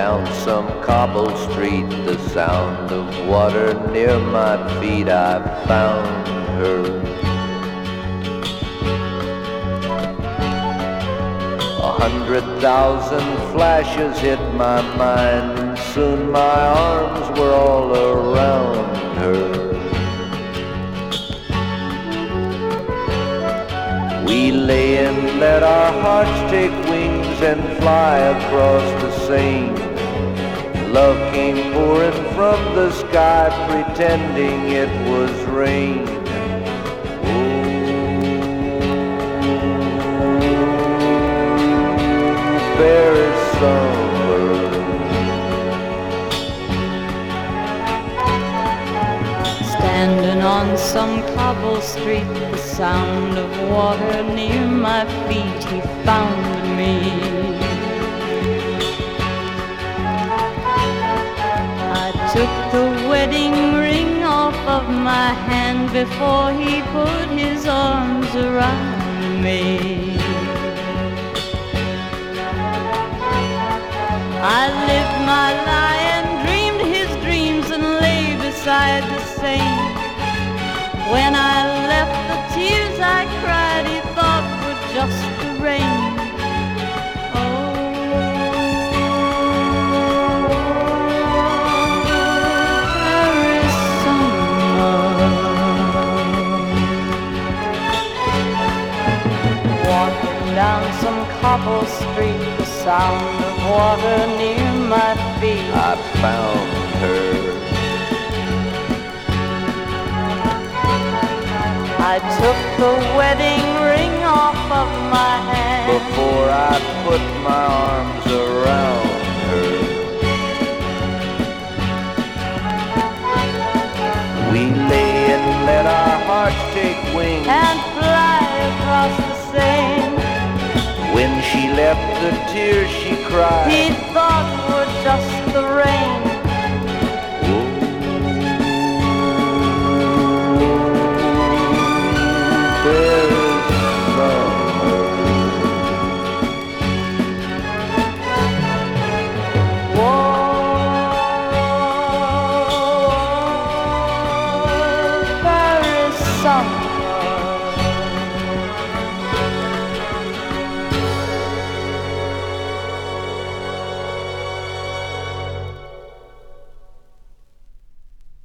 down some cobble street, the sound of water near my feet, I found her. 100,000 flashes hit my mind, and soon my arms were all around her. We lay and let our hearts take wings and fly across the Seine. Love came pouring from the sky, pretending it was rain. Fair as summer, standing on some cobble street, the sound of water near my feet, he found me. I took the wedding ring off of my hand before he put his arms around me. I lived my lie and dreamed his dreams and lay beside the Seine. When I left, the tears I cried he thought were just the rain. Oh, Paris summer, walking down some cobble street, the sound of water near my feet, I found her. I took the wedding ring off of my hand Before I put my arms around her. We lay and let our hearts take wings, and fly across the Seine. when she left, the tears she cried He thought were just the rain.